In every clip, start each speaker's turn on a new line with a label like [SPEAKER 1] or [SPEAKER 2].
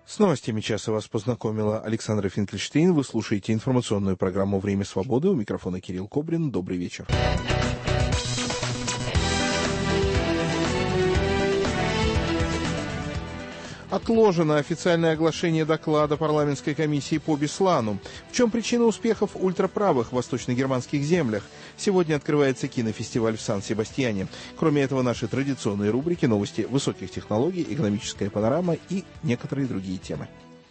[SPEAKER 1] С новостями часа вас познакомила Александра Финкельштейн. Вы слушаете информационную программу «Время свободы». У микрофона Кирилл Кобрин. Добрый вечер. Отложено официальное оглашение доклада парламентской комиссии по Беслану. В чем причина успехов ультраправых в восточно-германских землях? Сегодня открывается кинофестиваль в Сан-Себастьяне. Кроме этого, наши традиционные рубрики, новости высоких технологий, экономическая панорама и некоторые другие темы.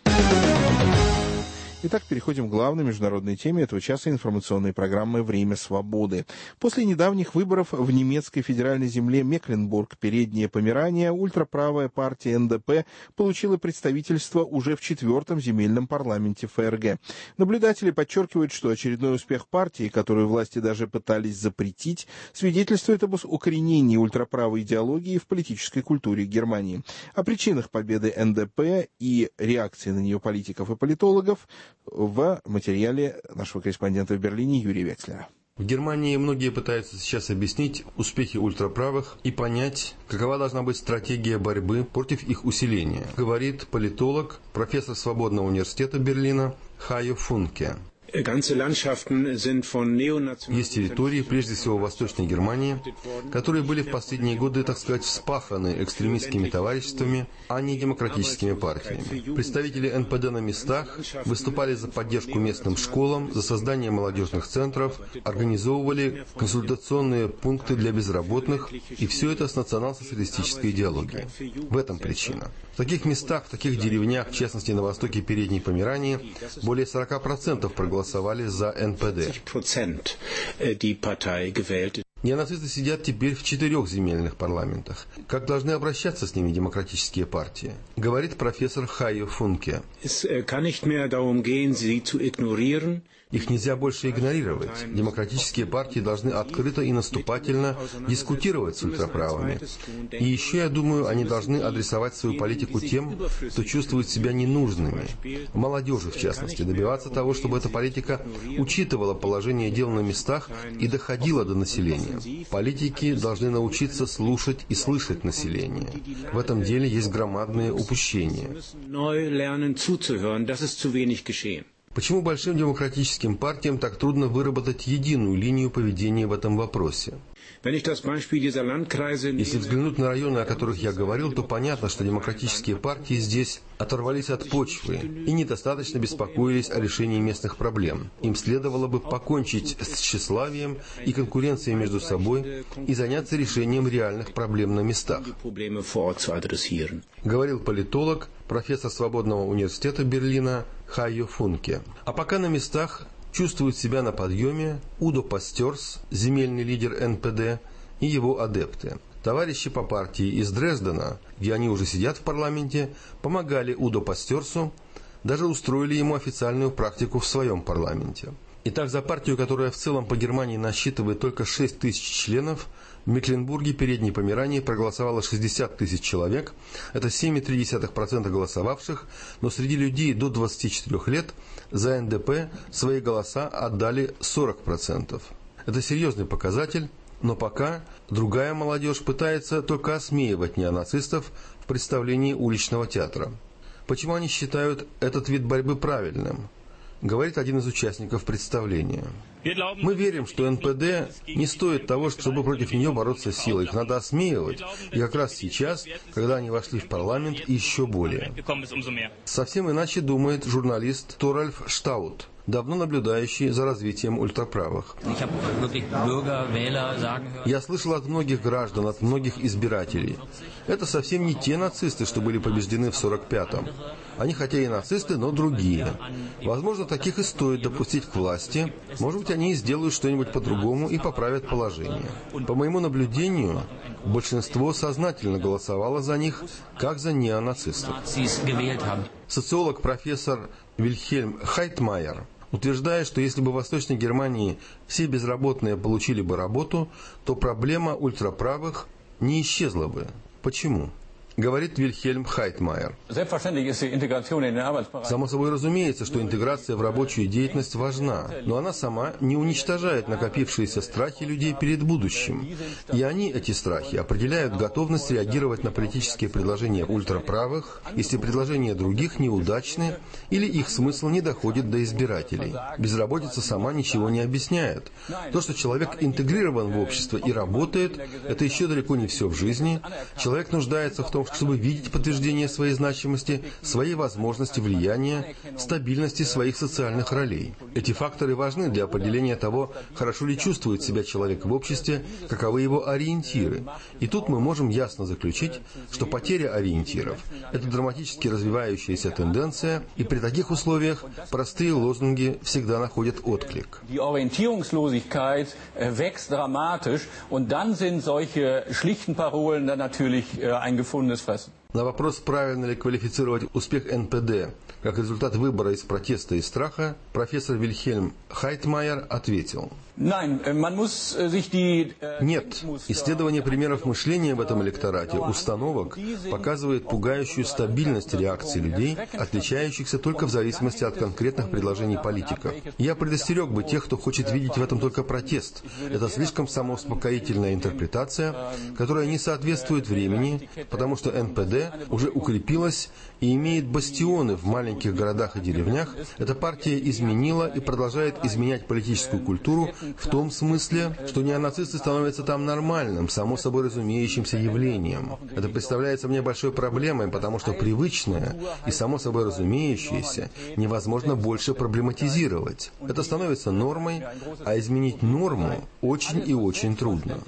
[SPEAKER 1] Итак, переходим к главной международной теме этого часа информационной программы «Время свободы». После недавних выборов в немецкой федеральной земле Мекленбург-Переднее Померания ультраправая партия НДП получила представительство уже в 4-м земельном парламенте ФРГ. Наблюдатели подчеркивают, что очередной успех партии, которую власти даже пытались запретить, свидетельствует об укоренении ультраправой идеологии в политической культуре Германии. О причинах победы НДП и реакции на нее политиков и политологов в материале нашего корреспондента в Берлине Юрия Векслера.
[SPEAKER 2] В Германии многие пытаются сейчас объяснить успехи ультраправых и понять, какова должна быть стратегия борьбы против их усиления, говорит политолог, профессор Свободного университета Берлина Хайо Функе. Есть территории, прежде всего в Восточной Германии, которые были в последние годы, так сказать, вспаханы экстремистскими товариществами, а не демократическими партиями. Представители НПД на местах выступали за поддержку местным школам, за создание молодежных центров, организовывали консультационные пункты для безработных, и все это с национал-социалистической идеологией. В этом причина. В таких местах, в таких деревнях, в частности на востоке Передней Померании, более 40% проголосовали за НПД. Неонацисты сидят теперь в 4 земельных парламентах. Как должны обращаться с ними демократические партии? Говорит профессор Хайо Функе. Их нельзя больше игнорировать. Демократические партии должны открыто и наступательно дискутировать с ультраправыми. И еще, я думаю, они должны адресовать свою политику тем, кто чувствует себя ненужными. Молодежи, в частности, добиваться того, чтобы эта политика учитывала положение дел на местах и доходила до населения. Политики должны научиться слушать и слышать население. В этом деле есть громадные упущения. Почему большим демократическим партиям так трудно выработать единую линию поведения в этом вопросе? Если взглянуть на районы, о которых я говорил, то понятно, что демократические партии здесь оторвались от почвы и недостаточно беспокоились о решении местных проблем. Им следовало бы покончить с тщеславием и конкуренцией между собой и заняться решением реальных проблем на местах. Говорил политолог, профессор Свободного университета Берлина Хайо Функе. А пока на местах чувствуют себя на подъеме Удо Пастерс, земельный лидер НПД, и его адепты. Товарищи по партии из Дрездена, где они уже сидят в парламенте, помогали Удо Пастерсу, даже устроили ему официальную практику в своем парламенте. Итак, за партию, которая в целом по Германии насчитывает только 6 тысяч членов, в Мекленбурге, Передней Померании проголосовало 60 тысяч человек. Это 7,3% голосовавших, но среди людей до 24 лет за НДП свои голоса отдали 40%. Это серьезный показатель, но пока другая молодежь пытается только осмеивать неонацистов в представлении уличного театра. Почему они считают этот вид борьбы правильным? Говорит один из участников представления. Мы верим, что НПД не стоит того, чтобы против нее бороться силой. Их надо осмеивать. И как раз сейчас, когда они вошли в парламент, еще более. Совсем иначе думает журналист Торальф Штаут, давно наблюдающий за развитием ультраправых. Я слышал от многих граждан, от многих избирателей. Это совсем не те нацисты, что были побеждены в 45-м. Они хотя и нацисты, но другие. Возможно, таких и стоит допустить к власти. Может быть, они сделают что-нибудь по-другому и поправят положение. По моему наблюдению, большинство сознательно голосовало за них, как за неонацистов. Социолог профессор Вильхельм Хайтмайер утверждает, что если бы в Восточной Германии все безработные получили бы работу, то проблема ультраправых не исчезла бы. Почему? говорит Вильхельм Хайтмайер. Само собой разумеется, что интеграция в рабочую деятельность важна, но она сама не уничтожает накопившиеся страхи людей перед будущим. И они, эти страхи, определяют готовность реагировать на политические предложения ультраправых, если предложения других неудачны или их смысл не доходит до избирателей. Безработица сама ничего не объясняет. То, что человек интегрирован в общество и работает, это еще далеко не все в жизни. Человек нуждается в том, чтобы видеть подтверждение своей значимости, своей возможности влияния, стабильности своих социальных ролей. Эти факторы важны для определения того, хорошо ли чувствует себя человек в обществе, каковы его ориентиры. И тут мы можем ясно заключить, что потеря ориентиров – это драматически развивающаяся тенденция, и при таких условиях простые лозунги всегда находят отклик.
[SPEAKER 3] Die Orientierungslosigkeit wächst dramatisch, und dann sind solche schlichten Parolen dann natürlich ein gefundenes Fressen.
[SPEAKER 2] На вопрос, правильно ли квалифицировать успех НПД как результат выбора из протеста и страха, профессор Вильхельм Хайтмайер ответил:
[SPEAKER 3] Нет,
[SPEAKER 2] исследование примеров мышления в этом электорате, установок, показывает пугающую стабильность реакций людей, отличающихся только в зависимости от конкретных предложений политиков. Я предостерег бы тех, кто хочет видеть в этом только протест. Это слишком самоуспокоительная интерпретация, которая не соответствует времени, потому что НПД уже укрепилась и имеет бастионы в маленьких городах и деревнях. Эта партия изменила и продолжает изменять политическую культуру в том смысле, что неонацисты становятся там нормальным, само собой разумеющимся явлением. Это представляется мне большой проблемой, потому что привычное и само собой разумеющееся невозможно больше проблематизировать. Это становится нормой, а изменить норму очень и очень трудно.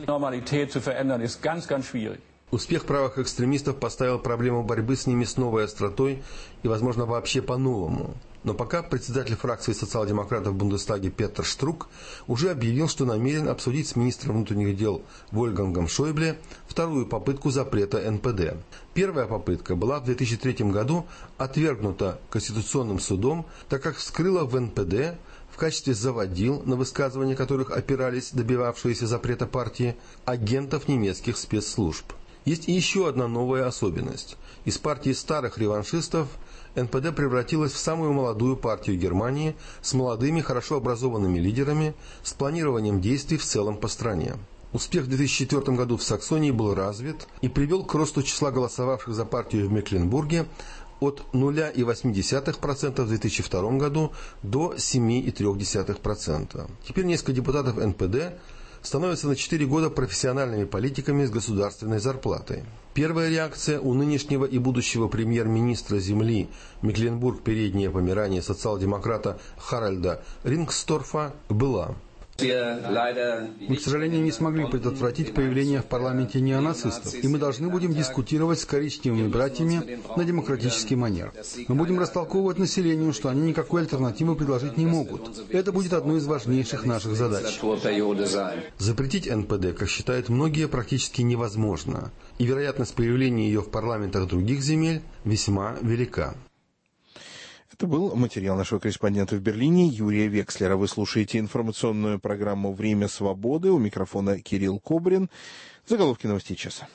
[SPEAKER 2] Успех правых экстремистов поставил проблему борьбы с ними с новой остротой и, возможно, вообще по-новому. Но пока председатель фракции социал-демократов в Бундестаге Петер Штрук уже объявил, что намерен обсудить с министром внутренних дел Вольфгангом Шойбле вторую попытку запрета НПД. Первая попытка была в 2003 году отвергнута Конституционным судом, так как вскрыла в НПД в качестве заводил, на высказывания которых опирались добивавшиеся запрета партии, агентов немецких спецслужб. Есть и еще одна новая особенность. Из партии старых реваншистов НПД превратилась в самую молодую партию Германии с молодыми, хорошо образованными лидерами, с планированием действий в целом по стране. Успех в 2004 году в Саксонии был развит и привел к росту числа голосовавших за партию в Мекленбурге от 0,8% в 2002 году до 7,3%. Теперь несколько депутатов НПД становятся на 4 года профессиональными политиками с государственной зарплатой. Первая реакция у нынешнего и будущего премьер-министра земли Мекленбург-Переднее Померание социал-демократа Харальда Рингсторфа была: мы, к сожалению, не смогли предотвратить появление в парламенте неонацистов, и мы должны будем дискутировать с коричневыми братьями на демократический манер. Мы будем растолковывать населению, что они никакой альтернативы предложить не могут. Это будет одной из важнейших наших задач. Запретить НПД, как считают многие, практически невозможно, и вероятность появления ее в парламентах других земель весьма велика.
[SPEAKER 1] Это был материал нашего корреспондента в Берлине Юрия Векслера. Вы слушаете информационную программу «Время свободы». У микрофона Кирилл Кобрин. Заголовки новостей часа.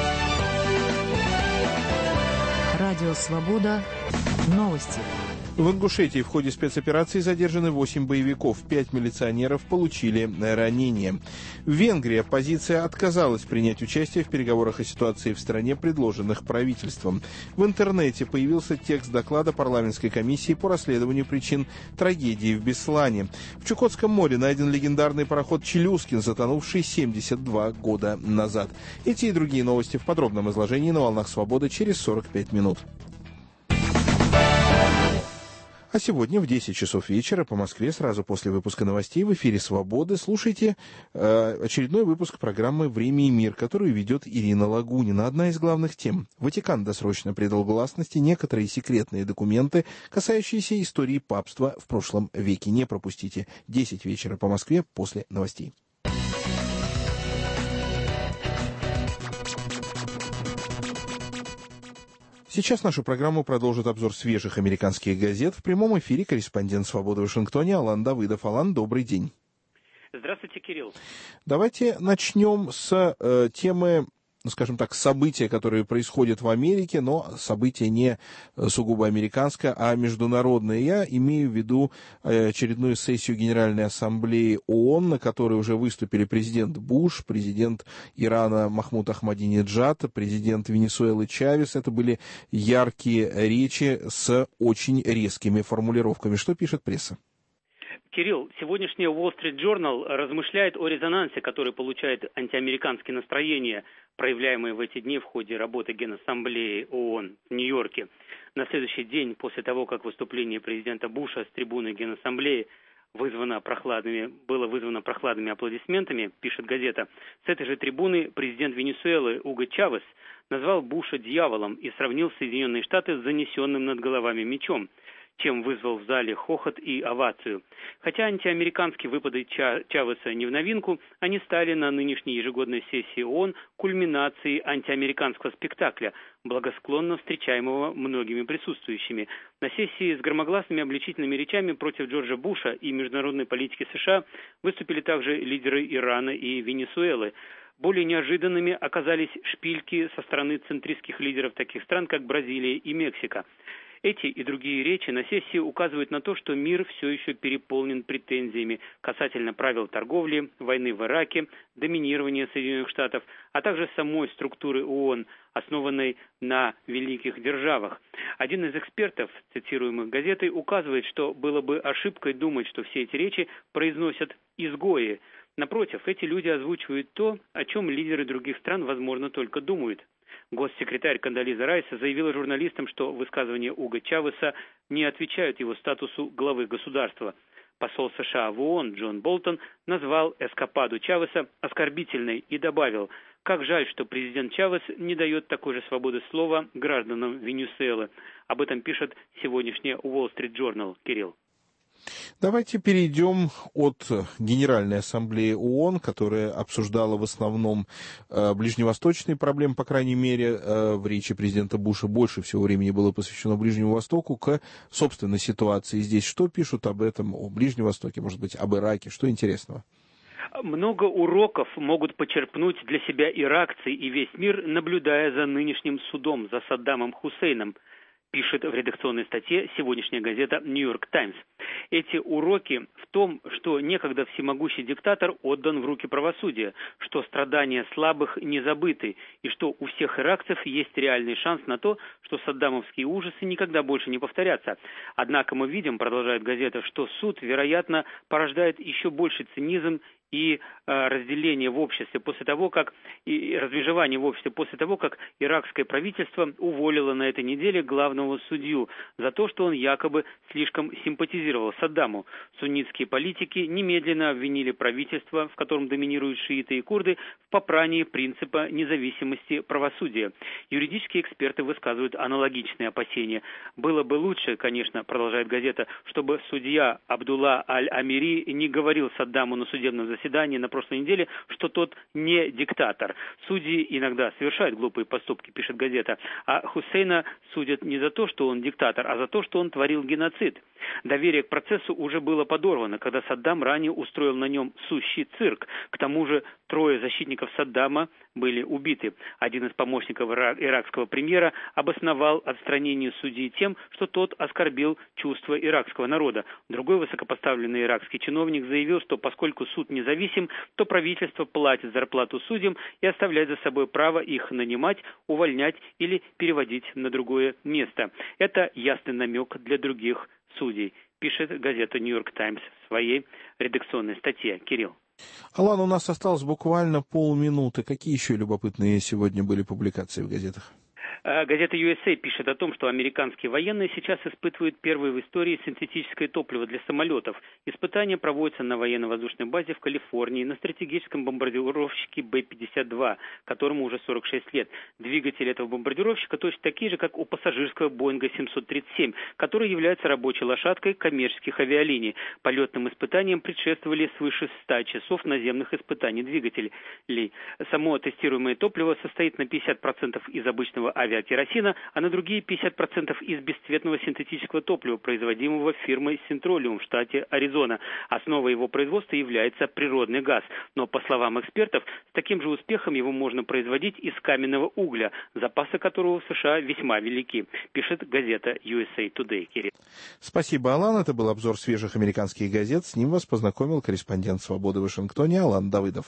[SPEAKER 4] Радио «Свобода». Новости.
[SPEAKER 1] В Ингушетии в ходе спецоперации задержаны 8 боевиков, 5 милиционеров получили ранения. В Венгрии оппозиция отказалась принять участие в переговорах о ситуации в стране, предложенных правительством. В интернете появился текст доклада парламентской комиссии по расследованию причин трагедии в Беслане. В Чукотском море найден легендарный пароход «Челюскин», затонувший 72 года назад. Эти и другие новости в подробном изложении на «Волнах Свободы» через 45 минут. А сегодня в 10 часов вечера по Москве, сразу после выпуска новостей в эфире «Свободы», слушайте очередной выпуск программы «Время и мир», которую ведет Ирина Лагунина. Одна из главных тем. Ватикан досрочно придал гласности некоторые секретные документы, касающиеся истории папства в прошлом веке. Не пропустите. 10 вечера по Москве после новостей. Сейчас нашу программу продолжит обзор свежих американских газет. В прямом эфире корреспондент «Свободы» в Вашингтоне Алан Давыдов. Алан, добрый день.
[SPEAKER 5] Здравствуйте, Кирилл.
[SPEAKER 1] Давайте начнем с темы скажем так, событие, которое происходит в Америке, но событие не сугубо американское, а международное. Я имею в виду очередную сессию Генеральной Ассамблеи ООН, на которой уже выступили президент Буш, президент Ирана Махмуд Ахмадинеджад, президент Венесуэлы Чавес. Это были яркие речи с очень резкими формулировками. Что пишет пресса?
[SPEAKER 5] Кирилл, сегодняшняя Wall Street Journal размышляет о резонансе, который получает антиамериканские настроения, проявляемые в эти дни в ходе работы Генассамблеи ООН в Нью-Йорке. На следующий день после того, как выступление президента Буша с трибуны Генассамблеи было вызвано прохладными аплодисментами, пишет газета, с этой же трибуны президент Венесуэлы Уго Чавес назвал Буша дьяволом и сравнил Соединенные Штаты с занесенным над головами мечом, чем вызвал в зале хохот и овацию. Хотя антиамериканские выпады Чавеса не в новинку, они стали на нынешней ежегодной сессии ООН кульминацией антиамериканского спектакля, благосклонно встречаемого многими присутствующими. На сессии с громогласными обличительными речами против Джорджа Буша и международной политики США выступили также лидеры Ирана и Венесуэлы. Более неожиданными оказались шпильки со стороны центристских лидеров таких стран, как Бразилия и Мексика. Эти и другие речи на сессии указывают на то, что мир все еще переполнен претензиями касательно правил торговли, войны в Ираке, доминирования Соединенных Штатов, а также самой структуры ООН, основанной на великих державах. Один из экспертов, цитируемых газетой, указывает, что было бы ошибкой думать, что все эти речи произносят изгои. Напротив, эти люди озвучивают то, о чем лидеры других стран, возможно, только думают. Госсекретарь Кондолиза Райс заявила журналистам, что высказывания Уго Чавеса не отвечают его статусу главы государства. Посол США в ООН Джон Болтон назвал эскападу Чавеса оскорбительной и добавил: «Как жаль, что президент Чавес не дает такой же свободы слова гражданам Венесуэлы». Об этом пишет сегодняшняя Wall Street Journal. Кирилл.
[SPEAKER 1] Давайте перейдем от Генеральной Ассамблеи ООН, которая обсуждала в основном ближневосточные проблемы, по крайней мере, в речи президента Буша больше всего времени было посвящено Ближнему Востоку, к собственной ситуации здесь. Что пишут об этом, о Ближнем Востоке, может быть, об Ираке, что интересного?
[SPEAKER 5] Много уроков могут почерпнуть для себя иракцы и весь мир, наблюдая за нынешним судом, за Саддамом Хусейном, пишет в редакционной статье сегодняшняя газета «Нью-Йорк Таймс». Эти уроки в том, что некогда всемогущий диктатор отдан в руки правосудия, что страдания слабых не забыты, и что у всех иракцев есть реальный шанс на то, что саддамовские ужасы никогда больше не повторятся. Однако мы видим, продолжает газета, что суд, вероятно, порождает еще больший цинизм и разделение в обществе после того, как и размежевание в обществе после того, как иракское правительство уволило на этой неделе главного судью за то, что он якобы слишком симпатизировал Саддаму. Суннитские политики немедленно обвинили правительство, в котором доминируют шииты и курды, в попрании принципа независимости правосудия. Юридические эксперты высказывают аналогичные опасения. Было бы лучше, конечно, продолжает газета, чтобы судья Абдулла Аль-Амири не говорил Саддаму на судебном заседании на прошлой неделе, что тот не диктатор. Судьи иногда совершают глупые поступки, пишет газета, а Хусейна судят не за то, что он диктатор, а за то, что он творил геноцид. Доверие к процессу уже было подорвано, когда Саддам ранее устроил на нем сущий цирк. К тому же 3 защитников Саддама были убиты. Один из помощников иракского премьера обосновал отстранение судьи тем, что тот оскорбил чувства иракского народа. Другой высокопоставленный иракский чиновник заявил, что поскольку суд независим, то правительство платит зарплату судьям и оставляет за собой право их нанимать, увольнять или переводить на другое место. Это ясный намек для других судей, пишет газета «Нью-Йорк Таймс» в своей редакционной статье. Кирилл.
[SPEAKER 1] Алан, у нас осталось буквально полминуты. Какие еще любопытные сегодня были публикации в газетах?
[SPEAKER 5] Газета USA пишет о том, что американские военные сейчас испытывают первое в истории синтетическое топливо для самолетов. Испытания проводятся на военно-воздушной базе в Калифорнии на стратегическом бомбардировщике Б-52, которому уже 46 лет. Двигатели этого бомбардировщика точно такие же, как у пассажирского Боинга 737, который является рабочей лошадкой коммерческих авиалиний. Полетным испытаниям предшествовали свыше 100 часов наземных испытаний двигателей. Само тестируемое топливо состоит на 50% из обычного авиакеросина, а на другие 50% из бесцветного синтетического топлива, производимого фирмой Синтролиум в штате Аризона. Основой его производства является природный газ. Но, по словам экспертов, с таким же успехом его можно производить из каменного угля, запасы которого в США весьма велики, пишет газета USA Today.
[SPEAKER 1] Спасибо, Алан. Это был обзор свежих американских газет. С ним вас познакомил корреспондент «Свободы» в Вашингтоне Алан Давыдов.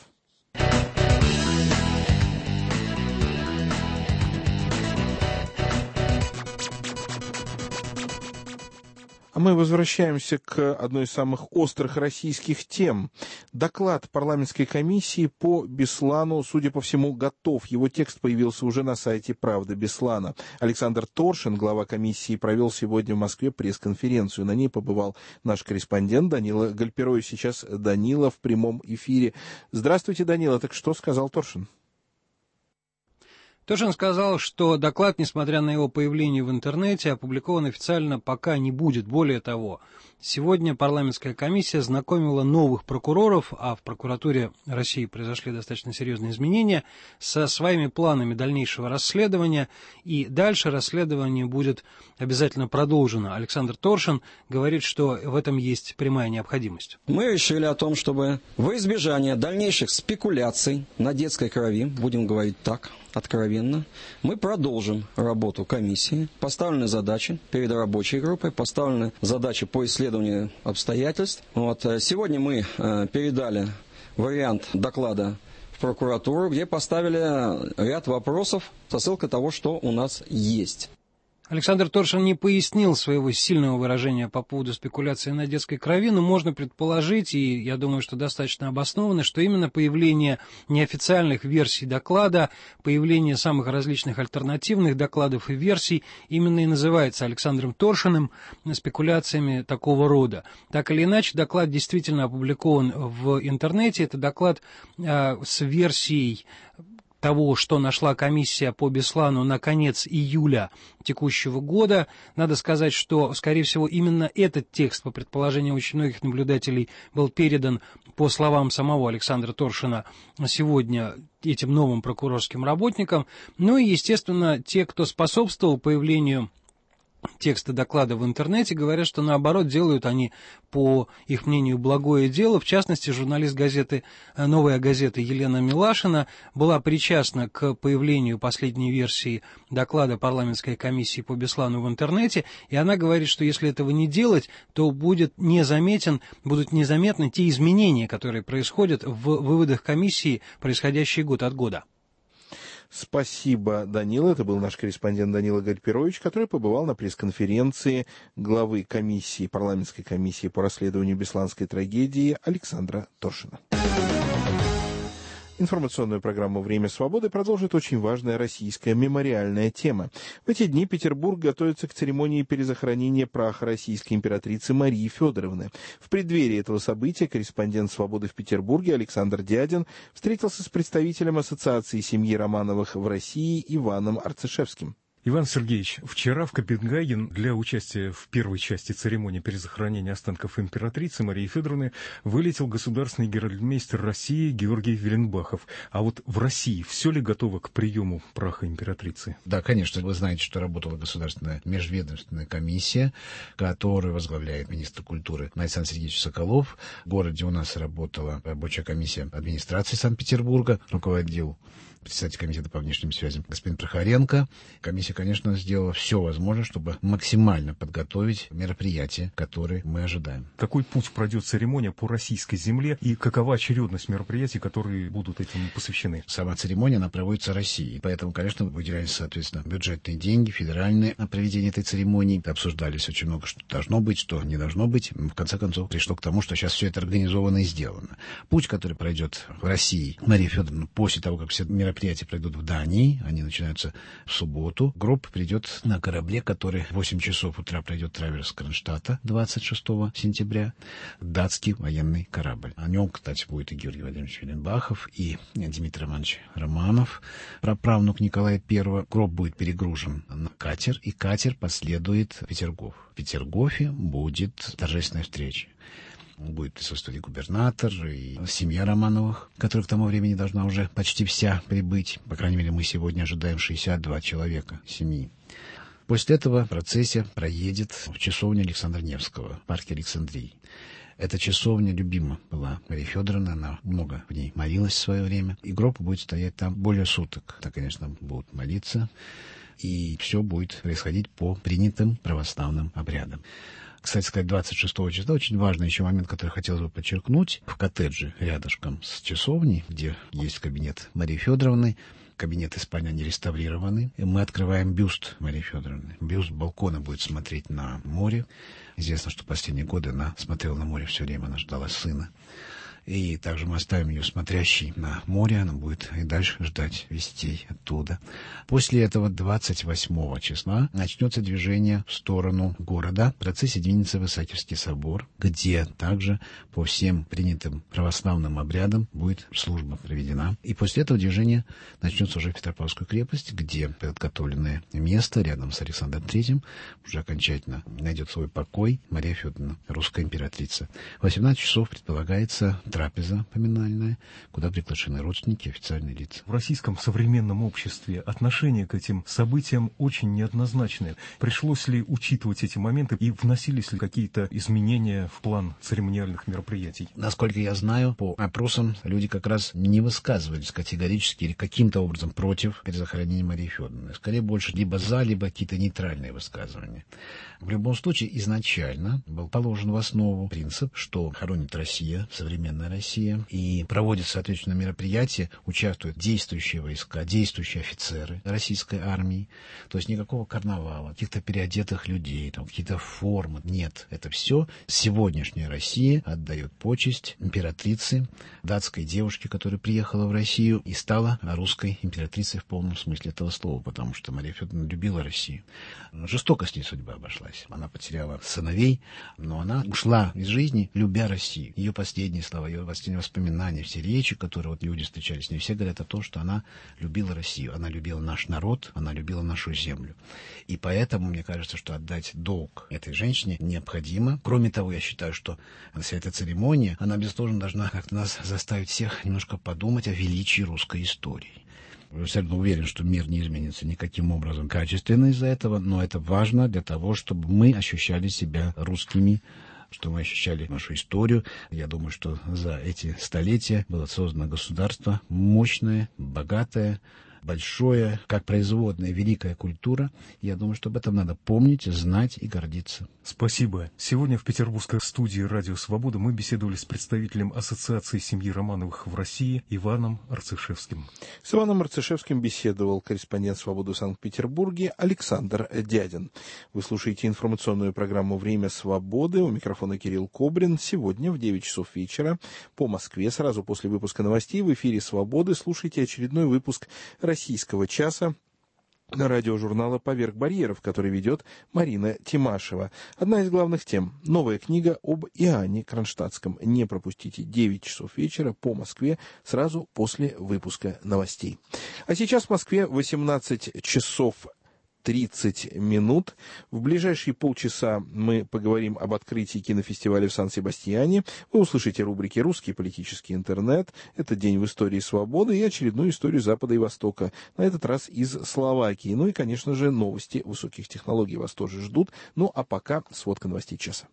[SPEAKER 1] А мы возвращаемся к одной из самых острых российских тем. Доклад парламентской комиссии по Беслану, судя по всему, готов. Его текст появился уже на сайте «Правда Беслана». Александр Торшин, глава комиссии, провел сегодня в Москве пресс-конференцию. На ней побывал наш корреспондент Данила Гальперович. Сейчас Данила в прямом эфире. Здравствуйте, Данила. Так что сказал Торшин?
[SPEAKER 6] Торшин сказал, что доклад, несмотря на его появление в интернете, опубликован официально пока не будет. Более того, сегодня парламентская комиссия знакомила новых прокуроров, а в прокуратуре России произошли достаточно серьезные изменения, со своими планами дальнейшего расследования. И дальше расследование будет обязательно продолжено. Александр Торшин говорит, что в этом есть прямая необходимость.
[SPEAKER 7] Мы решили о том, чтобы во избежание дальнейших спекуляций на детской крови, будем говорить так, откровенно, мы продолжим работу комиссии. Поставлены задачи перед рабочей группой, поставлены задачи по исследованию обстоятельств. Сегодня мы передали вариант доклада в прокуратуру, где поставили ряд вопросов со ссылкой того, что у нас есть.
[SPEAKER 6] Александр Торшин не пояснил своего сильного выражения по поводу спекуляции на детской крови, но можно предположить, и я думаю, что достаточно обоснованно, что именно появление неофициальных версий доклада, появление самых различных альтернативных докладов и версий именно и называется Александром Торшиным спекуляциями такого рода. Так или иначе, доклад действительно опубликован в интернете. Это доклад с версией того, что нашла комиссия по Беслану на конец июля текущего года. Надо сказать, что, скорее всего, именно этот текст, по предположению очень многих наблюдателей, был передан, по словам самого Александра Торшина, сегодня этим новым прокурорским работникам. Ну и, естественно, те, кто способствовал появлению текста доклада в интернете, говорят, что наоборот делают они, по их мнению, благое дело. В частности, журналист газеты «Новая газета» Елена Милашина была причастна к появлению последней версии доклада парламентской комиссии по Беслану в интернете, и она говорит, что если этого не делать, то будут незаметны те изменения, которые происходят в выводах комиссии, происходящие год от года.
[SPEAKER 1] Спасибо, Данила. Это был наш корреспондент Данила Гальперович, который побывал на пресс-конференции главы комиссии, парламентской комиссии по расследованию бесланской трагедии Александра Торшина. Информационную программу «Время свободы» продолжит очень важная российская мемориальная тема. В эти дни Петербург готовится к церемонии перезахоронения праха российской императрицы Марии Федоровны. В преддверии этого события корреспондент «Свободы» в Петербурге Александр Дядин встретился с представителем Ассоциации семьи Романовых в России Иваном Арцишевским.
[SPEAKER 8] Иван Сергеевич, вчера в Копенгаген для участия в первой части церемонии перезахоронения останков императрицы Марии Федоровны вылетел государственный геральдмейстер России Георгий Веленбахов. А вот в России все ли готово к приему праха императрицы?
[SPEAKER 9] Да, конечно. Вы знаете, что работала государственная межведомственная комиссия, которую возглавляет министр культуры Александр Сергеевич Соколов. В городе у нас работала рабочая комиссия администрации Санкт-Петербурга, руководил председатель комитета по внешним связям господин Прохоренко. Комиссия, конечно, сделала все возможное, чтобы максимально подготовить мероприятия, которые мы ожидаем.
[SPEAKER 8] Какой путь пройдет церемония по российской земле и какова очередность мероприятий, которые будут этому посвящены?
[SPEAKER 9] Сама церемония, она проводится Россией. Поэтому, конечно, выделялись, соответственно, бюджетные деньги, федеральные на проведение этой церемонии. Обсуждались очень много, что должно быть, что не должно быть. В конце концов, пришло к тому, что сейчас все это организовано и сделано. Путь, который пройдет в России Мария Федоровна после того, как все мероприятия пройдут в Дании, они начинаются в субботу. Группа придет на корабле, который в 8 часов утра пройдет траверс Кронштадта 26 сентября. Датский военный корабль. О нем, кстати, будет и Георгий Владимирович Веленбахов, и Дмитрий Романович Романов, праправнук Николая I. Гроб будет перегружен на катер, и катер последует в Петергоф. В Петергофе будет торжественная встреча. Будет присутствовать и губернатор, и семья Романовых, которая к тому времени должна уже почти вся прибыть. По крайней мере, мы сегодня ожидаем 62 человека семьи. После этого процессия проедет в часовню Александра Невского, в парке Александрии. Эта часовня любима была Марии Федоровны, она много в ней молилась в свое время. И гроб будет стоять там более суток. Так, конечно, будут молиться, и все будет происходить по принятым православным обрядам. Кстати сказать, 26 числа очень важный еще момент, который хотелось бы подчеркнуть. В коттедже рядышком с часовней, где есть кабинет Марии Федоровны, кабинет и спальня не реставрированы, и мы открываем бюст Марии Федоровны. Бюст балкона будет смотреть на море. Известно, что последние годы она смотрела на море все время, она ждала сына. И также мы оставим ее смотрящей на море, она будет и дальше ждать вестей оттуда. После этого 28 числа начнется движение в сторону города. В процессе двинется в Исаакиевский собор, где также по всем принятым православным обрядам будет служба проведена. И после этого движение начнется уже в Петропавловскую крепость, где подготовленное место рядом с Александром III уже окончательно найдет свой покой Мария Федоровна, русская императрица. В 18 часов предполагается трапеза поминальная, куда приглашены родственники, официальные лица.
[SPEAKER 8] В российском современном обществе отношение к этим событиям очень неоднозначное. Пришлось ли учитывать эти моменты и вносились ли какие-то изменения в план церемониальных мероприятий?
[SPEAKER 9] Насколько я знаю, по опросам люди как раз не высказывались категорически или каким-то образом против перезахоронения Марии Федоровны. Скорее больше либо за, либо какие-то нейтральные высказывания. В любом случае, изначально был положен в основу принцип, что хоронит Россия, современная Россия, и проводит соответственно мероприятия, участвуют действующие войска, действующие офицеры российской армии. То есть никакого карнавала, каких-то переодетых людей, там, какие-то формы. Нет, это все сегодняшняя Россия отдает почесть императрице, датской девушке, которая приехала в Россию и стала русской императрицей в полном смысле этого слова, потому что Мария Федоровна любила Россию. Жестоко с ней судьба обошлась. Она потеряла сыновей, но она ушла из жизни, любя Россию. Ее последние слова, ее последние воспоминания, все речи, которые вот люди встречались с ней, все говорят о том, что она любила Россию, она любила наш народ, она любила нашу землю. И поэтому, мне кажется, что отдать долг этой женщине необходимо. Кроме того, я считаю, что вся эта церемония, она, безусловно, должна как-то нас заставить всех немножко подумать о величии русской истории. Я абсолютно уверен, что мир не изменится никаким образом качественно из-за этого, но это важно для того, чтобы мы ощущали себя русскими, что мы ощущали нашу историю. Я думаю, что за эти столетия было создано государство мощное, богатое, большое, как производная, великая культура. Я думаю, что об этом надо помнить, знать и гордиться.
[SPEAKER 8] Спасибо. Сегодня в петербургской студии «Радио Свобода» мы беседовали с представителем Ассоциации семьи Романовых в России Иваном Арцишевским.
[SPEAKER 1] С Иваном Арцишевским беседовал корреспондент «Свободы» в Санкт-Петербурге Александр Дядин. Вы слушаете информационную программу «Время свободы». У микрофона Кирилл Кобрин. Сегодня в 9 часов вечера по Москве, сразу после выпуска новостей, в эфире «Свободы» слушайте очередной выпуск «Российского часа» радиожурнала «Поверх барьеров», который ведет Марина Тимашева. Одна из главных тем – новая книга об Иоанне Кронштадтском. Не пропустите 9 часов вечера по Москве сразу после выпуска новостей. А сейчас в Москве 18 часов 30 минут. В ближайшие полчаса мы поговорим об открытии кинофестиваля в Сан-Себастьяне. Вы услышите рубрики «Русский политический интернет», «Это день в истории свободы» и очередную историю Запада и Востока, на этот раз из Словакии. Ну и, конечно же, новости высоких технологий вас тоже ждут. Ну а пока сводка новостей часа.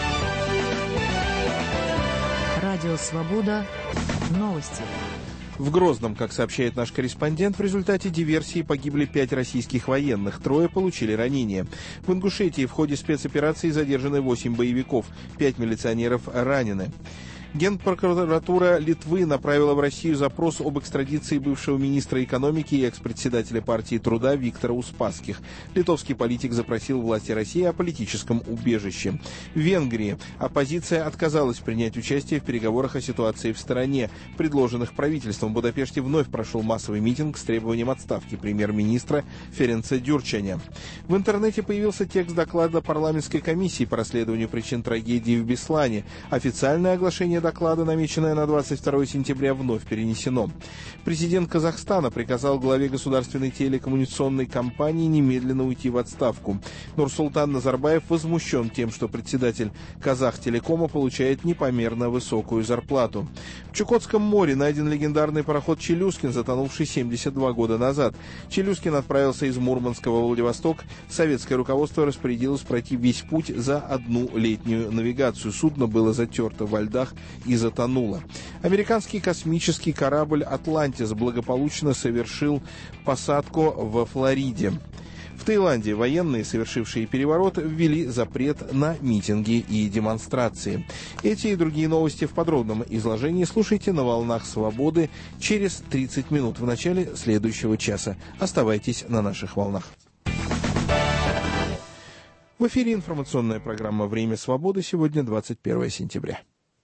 [SPEAKER 4] Радио «Свобода». Новости.
[SPEAKER 1] В Грозном, как сообщает наш корреспондент, в результате диверсии погибли 5 российских военных, 3 получили ранения. В Ингушетии в ходе спецоперации задержаны 8 боевиков, 5 милиционеров ранены. Генпрокуратура Литвы направила в Россию запрос об экстрадиции бывшего министра экономики и экс-председателя партии труда Виктора Успасских. Литовский политик запросил власти России о политическом убежище. В Венгрии оппозиция отказалась принять участие в переговорах о ситуации в стране, предложенных правительством. В Будапеште вновь прошел массовый митинг с требованием отставки премьер-министра Ференца Дюрчаня. В интернете появился текст доклада парламентской комиссии по расследованию причин трагедии в Беслане. Официальное оглашение чтение доклада, намеченное на 22 сентября, вновь перенесено. Президент Казахстана приказал главе государственной телекоммуникационной компании немедленно уйти в отставку. Нурсултан Назарбаев возмущен тем, что председатель Казахтелекома получает непомерно высокую зарплату. В Чукотском море найден легендарный пароход «Челюскин», затонувший 72 года назад. «Челюскин» отправился из Мурманска во Владивосток. Советское руководство распорядилось пройти весь путь за одну летнюю навигацию. Судно было затерто во льдах и затонуло. Американский космический корабль «Атлантис» благополучно совершил посадку во Флориде. В Таиланде военные, совершившие переворот, ввели запрет на митинги и демонстрации. Эти и другие новости в подробном изложении слушайте на «Волнах Свободы» через 30 минут в начале следующего часа. Оставайтесь на наших волнах. В эфире информационная программа «Время свободы». Сегодня 21 сентября.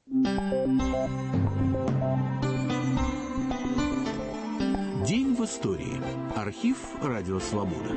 [SPEAKER 10] День в истории. Архив «Радио Свобода».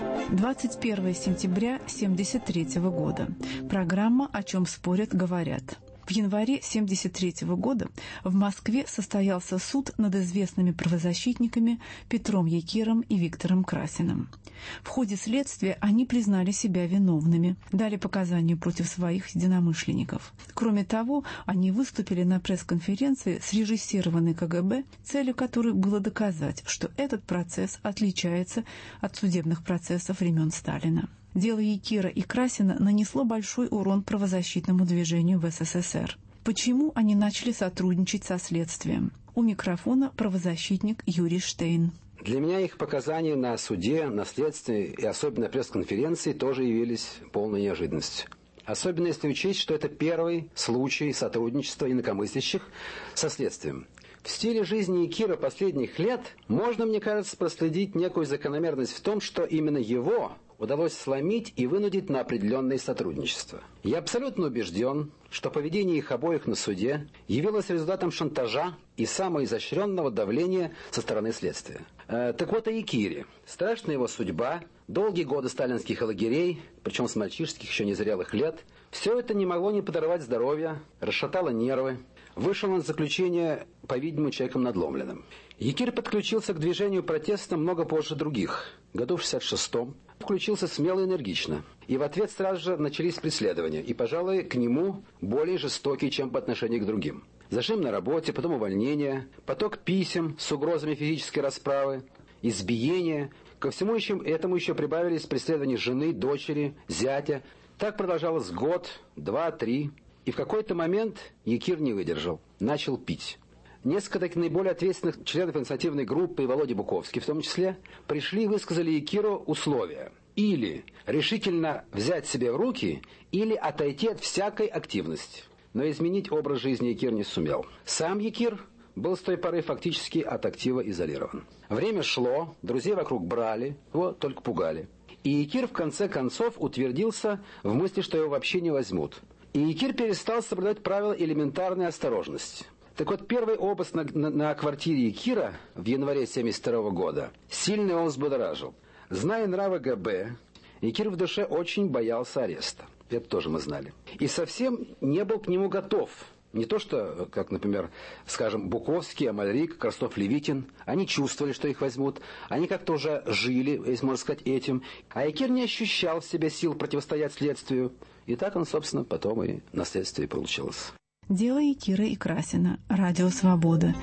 [SPEAKER 4] 21 сентября 1973 года. Программа «О чем спорят, говорят». В январе 1973 года в Москве состоялся суд над известными правозащитниками Петром Якиром и Виктором Красиным. В ходе следствия они признали себя виновными, дали показания против своих единомышленников. Кроме того, они выступили на пресс-конференции, срежиссированной КГБ, целью которой было доказать, что этот процесс отличается от судебных процессов времен Сталина. Дело Якира и Красина нанесло большой урон правозащитному движению в СССР. Почему они начали сотрудничать со следствием? У микрофона правозащитник Юрий Штейн.
[SPEAKER 11] Для меня их показания на суде, на следствии и особенно пресс-конференции тоже явились полной неожиданностью. Особенно если учесть, что это первый случай сотрудничества инакомыслящих со следствием. В стиле жизни Якира последних лет можно, мне кажется, проследить некую закономерность в том, что именно его удалось сломить и вынудить на определенное сотрудничество. Я абсолютно убежден, что поведение их обоих на суде явилось результатом шантажа и самоизощренного давления со стороны следствия. Так вот о Якире. Страшная его судьба, долгие годы сталинских лагерей, причем с мальчишеских еще незрелых лет, все это не могло не подорвать здоровье, расшатало нервы. Вышел на заключение, по-видимому, человеком надломленным. Якир подключился к движению протеста много позже других. Году в 66-м включился смело и энергично. И в ответ сразу же начались преследования. И, пожалуй, к нему более жестокие, чем по отношению к другим. Зажим на работе, потом увольнение, поток писем с угрозами физической расправы, избиения. Ко всему этому еще прибавились преследования жены, дочери, зятя. Так продолжалось год, два, три. И в какой-то момент Якир не выдержал, начал пить. Несколько таких наиболее ответственных членов инициативной группы, и Володя Буковский в том числе, пришли и высказали Якиру условия. Или решительно взять себя в руки, или отойти от всякой активности. Но изменить образ жизни Якир не сумел. Сам Якир был с той поры фактически от актива изолирован. Время шло, друзей вокруг брали, его только пугали. И Якир в конце концов утвердился в мысли, что его вообще не возьмут. И Якир перестал соблюдать правила элементарной осторожности. Так вот, первый обыск на квартире Якира в январе 1972 года сильно его взбудоражил. Зная нравы ГБ, Якир в душе очень боялся ареста. Это тоже мы знали. И совсем не был к нему готов. Не то что, как, например, скажем, Буковский, Амальрик, Краснов-Левитин. Они чувствовали, что их возьмут. Они как-то уже жили, если можно сказать, этим. А Якир не ощущал в себе сил противостоять следствию. И так он, собственно, потом и на следствии получилось.
[SPEAKER 4] Дело Якира и Красина. Радио Свобода.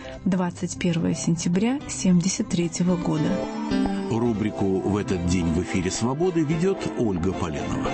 [SPEAKER 4] 21 сентября 1973 года.
[SPEAKER 10] Рубрику «В этот день в эфире Свободы» ведет Ольга Поленова.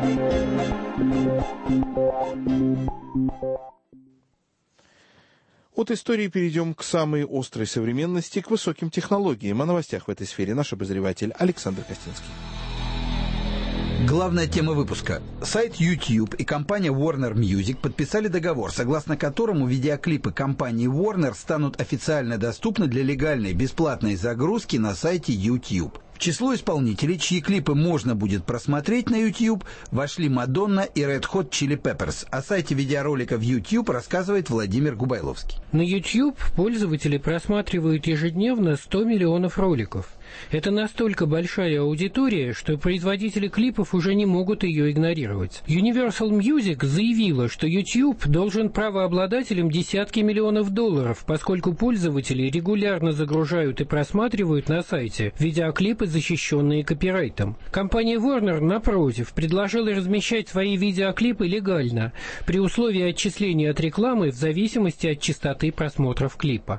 [SPEAKER 1] От истории перейдем к самой острой современности, к высоким технологиям. О новостях в этой сфере наш обозреватель Александр Костинский.
[SPEAKER 12] Главная тема выпуска. Сайт YouTube и компания Warner Music подписали договор, согласно которому видеоклипы компании Warner станут официально доступны для легальной бесплатной загрузки на сайте YouTube. В число исполнителей, чьи клипы можно будет просмотреть на YouTube, вошли Мадонна и Red Hot Chili Peppers. О сайте видеороликов YouTube рассказывает Владимир Губайловский.
[SPEAKER 13] На YouTube пользователи просматривают ежедневно 100 миллионов роликов. Это настолько большая аудитория, что производители клипов уже не могут ее игнорировать. Universal Music заявила, что YouTube должен правообладателям десятки миллионов долларов, поскольку пользователи регулярно загружают и просматривают на сайте видеоклипы, защищенные копирайтом. Компания Warner, напротив, предложила размещать свои видеоклипы легально, при условии отчисления от рекламы в зависимости от частоты просмотров клипа.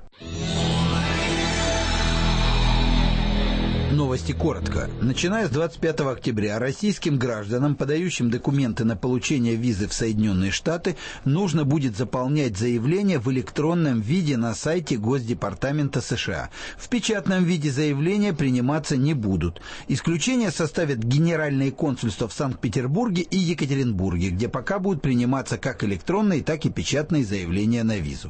[SPEAKER 12] Новости коротко. Начиная с 25 октября российским гражданам, подающим документы на получение визы в Соединенные Штаты, нужно будет заполнять заявление в электронном виде на сайте Госдепартамента США. В печатном виде заявления приниматься не будут. Исключение составят генеральные консульства в Санкт-Петербурге и Екатеринбурге, где пока будут приниматься как электронные, так и печатные заявления на визу.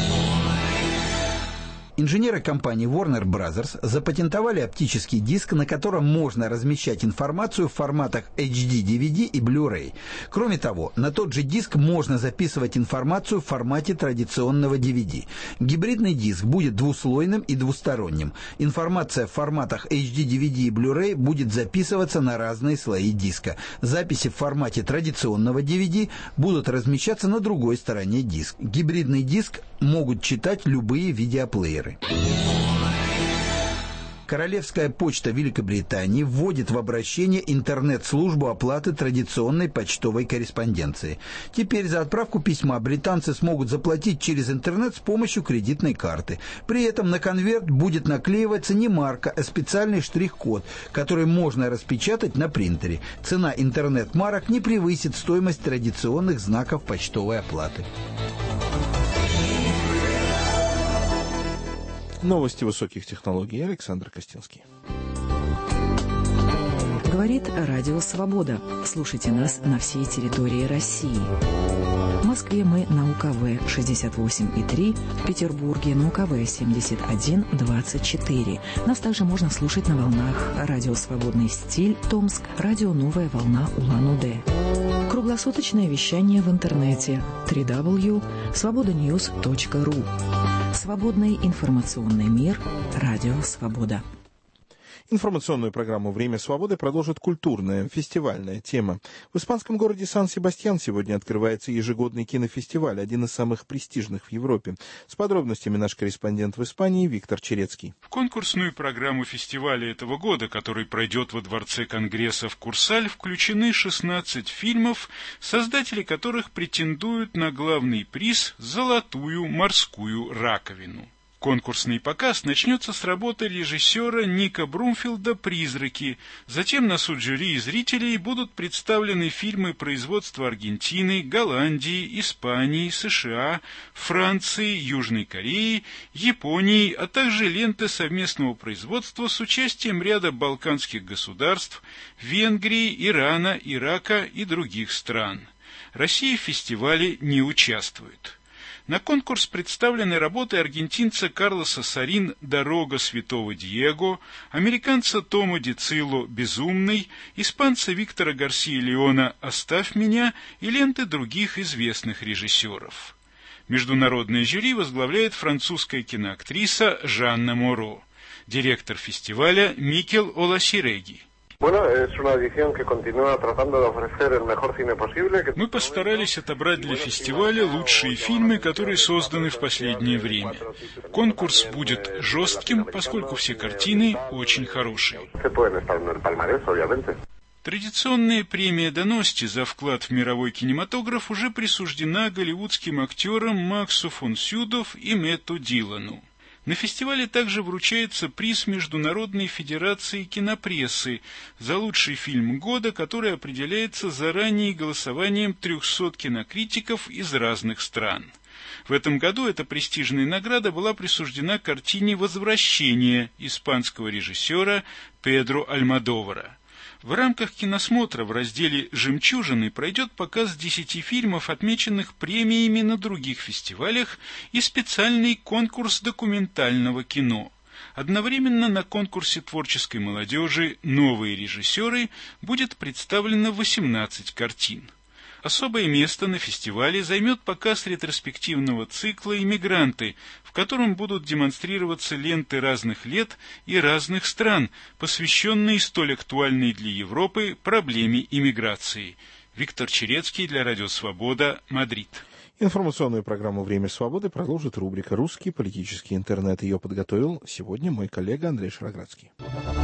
[SPEAKER 12] Инженеры компании Warner Bros. Запатентовали оптический диск, на котором можно размещать информацию в форматах HD, DVD и Blu-ray. Кроме того, на тот же диск можно записывать информацию в формате традиционного DVD. Гибридный диск будет двуслойным и двусторонним. Информация в форматах HD, DVD и Blu-ray будет записываться на разные слои диска. Записи в формате традиционного DVD будут размещаться на другой стороне диска. Гибридный диск могут читать любые видеоплееры. Королевская почта Великобритании вводит в обращение интернет-службу оплаты традиционной почтовой корреспонденции. Теперь за отправку письма британцы смогут заплатить через интернет с помощью кредитной карты. При этом на конверт будет наклеиваться не марка, а специальный штрих-код, который можно распечатать на принтере. Цена интернет-марок не превысит стоимость традиционных знаков почтовой оплаты.
[SPEAKER 1] Новости высоких технологий. Александр Костинский.
[SPEAKER 14] Говорит Радио Свобода. Слушайте нас на всей территории России. В Москве мы на УКВ 68,3, в Петербурге на УКВ 71,24. Нас также можно слушать на волнах Радио Свободный стиль Томск, Радио Новая волна Улан-Удэ. Круглосуточное вещание в интернете www.svobodanews.ru. Свободный информационный мир. Радио Свобода.
[SPEAKER 1] Информационную программу «Время свободы» продолжит культурная, фестивальная тема. В испанском городе Сан-Себастьян сегодня открывается ежегодный кинофестиваль, один из самых престижных в Европе. С подробностями наш корреспондент в Испании Виктор Черецкий.
[SPEAKER 15] В конкурсную программу фестиваля этого года, который пройдет во Дворце Конгрессов Курсаль, включены 16 фильмов, создатели которых претендуют на главный приз «Золотую морскую раковину». Конкурсный показ начнется с работы режиссера Ника Брумфилда «Призраки». Затем на суд жюри и зрителей будут представлены фильмы производства Аргентины, Голландии, Испании, США, Франции, Южной Кореи, Японии, а также ленты совместного производства с участием ряда балканских государств, Венгрии, Ирана, Ирака и других стран. Россия в фестивале не участвует. На конкурс представлены работы аргентинца Карлоса Сарин «Дорога святого Диего», американца Тома Дицило «Безумный», испанца Виктора Гарсия Леона «Оставь меня» и ленты других известных режиссеров. Международное жюри возглавляет французская киноактриса Жанна Моро, директор фестиваля Микел Оласиреги. Мы постарались отобрать для фестиваля лучшие фильмы, которые созданы в последнее время. Конкурс будет жестким, поскольку все картины очень хорошие. Традиционная премия Доности за вклад в мировой кинематограф уже присуждена голливудским актерам Максу фон Сюдов и Мэтту Дилану. На фестивале также вручается приз Международной федерации кинопрессы за лучший фильм года, который определяется заранее голосованием 300 кинокритиков из разных стран. В этом году эта престижная награда была присуждена картине «Возвращение» испанского режиссера Педро Альмодовара. В рамках киносмотра в разделе «Жемчужины» пройдет показ 10 фильмов, отмеченных премиями на других фестивалях, и специальный конкурс документального кино. Одновременно на конкурсе творческой молодежи «Новые режиссеры» будет представлено 18 картин. Особое место на фестивале займет показ ретроспективного цикла «Иммигранты», в котором будут демонстрироваться ленты разных лет и разных стран, посвященные столь актуальной для Европы проблеме иммиграции. Виктор Черецкий для Радио Свобода, Мадрид.
[SPEAKER 1] Информационную программу «Время свободы» продолжит рубрика «Русский политический интернет». Ее подготовил сегодня мой коллега Андрей Шароградский.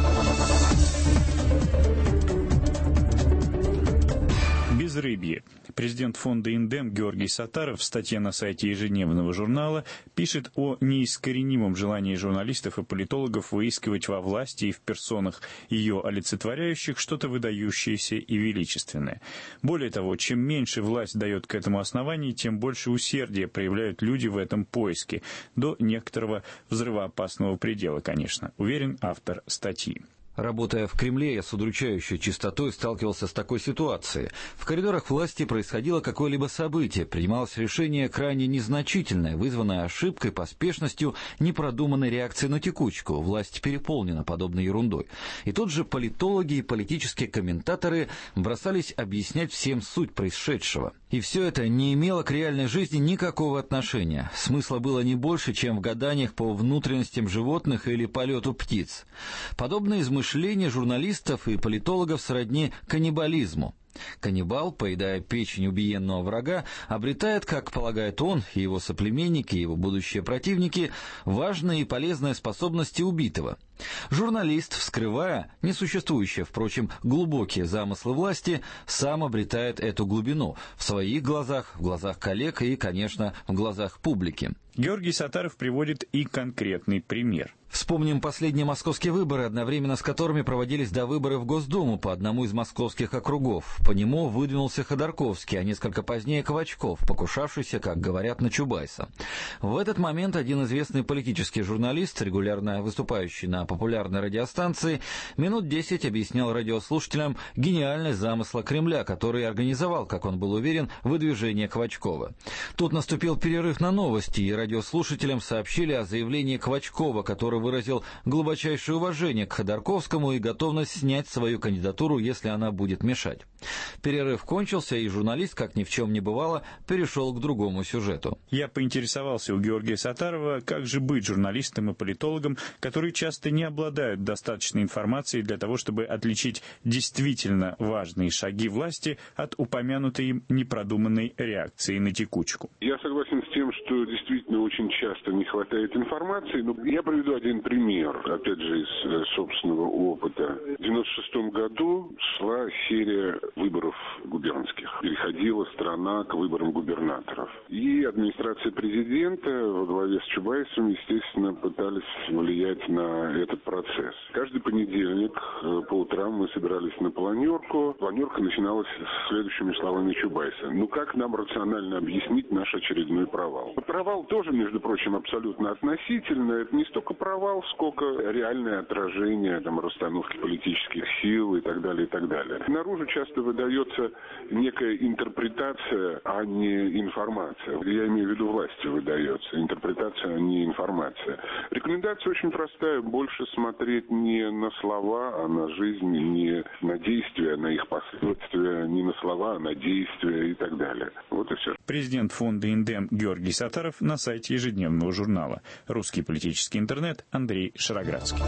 [SPEAKER 16] Безрыбье. Президент фонда «Индем» Георгий Саттаров в статье на сайте ежедневного журнала пишет о неискоренимом желании журналистов и политологов выискивать во власти и в персонах ее олицетворяющих что-то выдающееся и величественное. Более того, чем меньше власть дает к этому основанию, тем больше усердия проявляют люди в этом поиске, до некоторого взрывоопасного предела, конечно, уверен автор статьи.
[SPEAKER 17] Работая в Кремле, я с удручающей частотой сталкивался с такой ситуацией. В коридорах власти происходило какое-либо событие, принималось решение крайне незначительное, вызванное ошибкой, поспешностью, непродуманной реакцией на текучку. Власть переполнена подобной ерундой. И тут же политологи и политические комментаторы бросались объяснять всем суть происшедшего. И все это не имело к реальной жизни никакого отношения. Смысла было не больше, чем в гаданиях по внутренностям животных или полету птиц. Подобные измышления журналистов и политологов сродни каннибализму. Каннибал, поедая печень убиенного врага, обретает, как полагает он, и его соплеменники, и его будущие противники, важные и полезные способности убитого. Журналист, вскрывая несуществующие, впрочем, глубокие замыслы власти, сам обретает эту глубину в своих глазах, в глазах коллег и, конечно, в глазах публики.
[SPEAKER 16] Георгий Саттаров приводит и конкретный пример.
[SPEAKER 17] Вспомним последние московские выборы, одновременно с которыми проводились довыборы в Госдуму по одному из московских округов. По нему выдвинулся Ходорковский, а несколько позднее Квачков, покушавшийся, как говорят, на Чубайса. В этот момент один известный политический журналист, регулярно выступающий на популярной радиостанции, минут 10 объяснял радиослушателям гениальность замысла Кремля, который организовал, как он был уверен, выдвижение Квачкова. Тут наступил перерыв на новости, и радиослушателям сообщили о заявлении Квачкова, который выразил глубочайшее уважение к Ходорковскому и готовность снять свою кандидатуру, если она будет мешать. Перерыв кончился, и журналист, как ни в чем не бывало, перешел к другому сюжету.
[SPEAKER 16] Я поинтересовался у Георгия Саттарова, как же быть журналистом и политологом, которые часто не обладают достаточной информацией для того, чтобы отличить действительно важные шаги власти от упомянутой им непродуманной реакции на текучку.
[SPEAKER 18] Я согласен с тем, что действительно очень часто не хватает информации, но я приведу один пример, опять же, из собственного опыта. В 1996 году шла серия выборов губернских. Переходила страна к выборам губернаторов. И администрация президента во главе с Чубайсом, естественно, пытались влиять на этот процесс. Каждый понедельник по утрам мы собирались на планерку. Планерка начиналась с следующими словами Чубайса. Ну как нам рационально объяснить наш очередной провал? Провал тоже, между прочим, абсолютно относительно. Это не столько провал, сколько реальное отражение расстановки политических сил и так далее, и так далее. Наружу часто выдается некая интерпретация, а не информация. Я имею в виду власти выдается. Интерпретация, а не информация. Рекомендация очень простая. Больше смотреть не на слова, а на жизнь, не на действия, на их последствия, не на слова, а на действия и так далее. Вот и все.
[SPEAKER 16] Президент фонда «Индем» Георгий Саттаров на сайте ежедневного журнала «Русский политический интернет» Андрей Шароградский.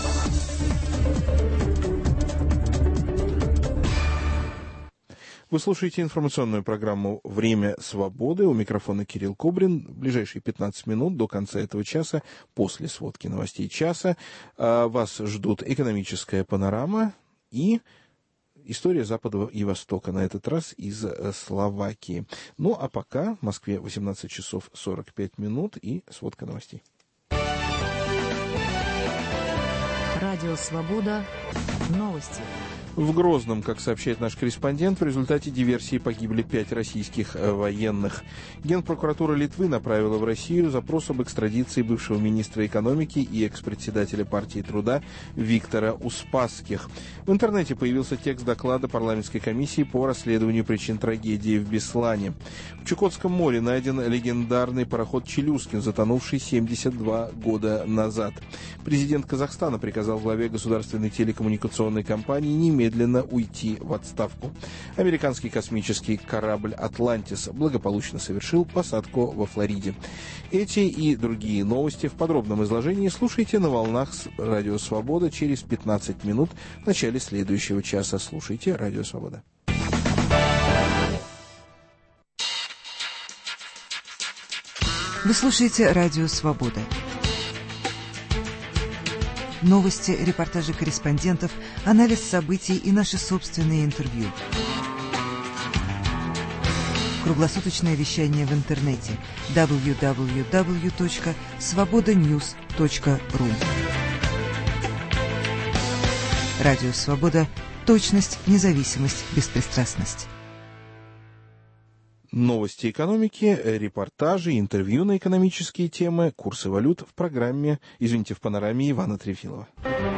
[SPEAKER 1] Вы слушаете информационную программу «Время свободы». У микрофона Кирилл Кобрин. В ближайшие 15 минут до конца этого часа, после сводки новостей часа, вас ждут экономическая панорама и история Запада и Востока, на этот раз из Словакии. Ну, а пока в Москве 18 часов 45 минут и сводка новостей.
[SPEAKER 14] Радио «Свобода». Новости.
[SPEAKER 1] В Грозном, как сообщает наш корреспондент, в результате диверсии погибли 5 российских военных. Генпрокуратура Литвы направила в Россию запрос об экстрадиции бывшего министра экономики и экс-председателя партии труда Виктора Успасских. В интернете появился текст доклада парламентской комиссии по расследованию причин трагедии в Беслане. В Чукотском море найден легендарный пароход «Челюскин», затонувший 72 года назад. Президент Казахстана приказал главе государственной телекоммуникационной компании немедленно немедленно уйти в отставку. Американский космический корабль «Атлантис» благополучно совершил посадку во Флориде. Эти и другие новости в подробном изложении слушайте на волнах Радио Свобода через 15 минут в начале следующего часа. Слушайте Радио Свобода.
[SPEAKER 19] Вы слушаете Радио Свобода. Новости, репортажи корреспондентов, анализ событий и наши собственные интервью. Круглосуточное вещание в интернете www.svobodanews.ru. Радио Свобода. Точность, независимость, беспристрастность.
[SPEAKER 1] Новости экономики, репортажи, интервью на экономические темы, курсы валют в программе, в панораме Ивана Трефилова.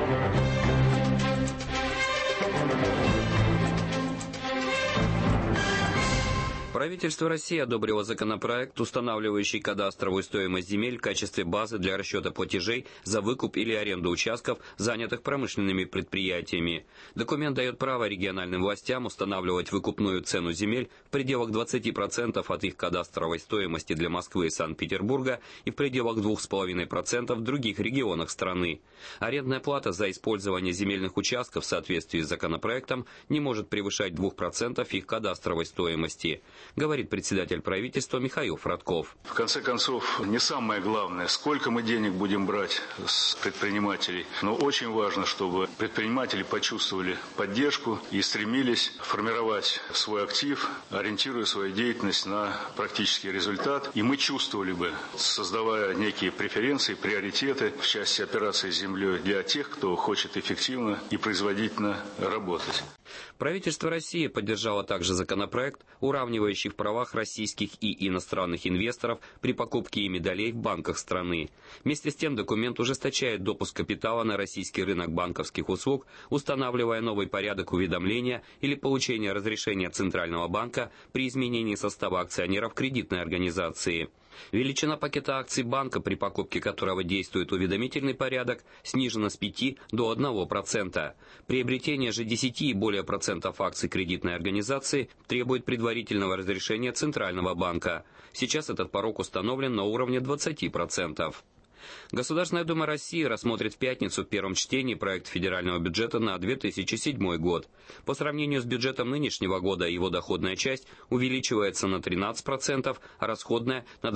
[SPEAKER 20] Правительство России одобрило законопроект, устанавливающий кадастровую стоимость земель в качестве базы для расчета платежей за выкуп или аренду участков, занятых промышленными предприятиями. Документ дает право региональным властям устанавливать выкупную цену земель в пределах 20% от их кадастровой стоимости для Москвы и Санкт-Петербурга и в пределах 2,5% в других регионах страны. Арендная плата за использование земельных участков в соответствии с законопроектом не может превышать 2% их кадастровой стоимости, говорит председатель правительства Михаил Фродков.
[SPEAKER 21] В конце концов, не самое главное, сколько мы денег будем брать с предпринимателей, но очень важно, чтобы предприниматели почувствовали поддержку и стремились формировать свой актив, ориентируя свою деятельность на практический результат. И мы чувствовали бы, создавая некие преференции, приоритеты в части операций с землей для тех, кто хочет эффективно и производительно работать.
[SPEAKER 20] Правительство России поддержало также законопроект, уравнивающий в правах российских и иностранных инвесторов при покупке ими долей в банках страны. Вместе с тем документ ужесточает допуск капитала на российский рынок банковских услуг, устанавливая новый порядок уведомления или получения разрешения Центрального банка при изменении состава акционеров кредитной организации. Величина пакета акций банка, при покупке которого действует уведомительный порядок, снижена с 5 до 1%. Приобретение же 10 и более процентов акций кредитной организации требует предварительного разрешения Центрального банка. Сейчас этот порог установлен на уровне 20%. Государственная Дума России рассмотрит в пятницу в первом чтении проект федерального бюджета на 2007 год. По сравнению с бюджетом нынешнего года его доходная часть увеличивается на 13%, а расходная на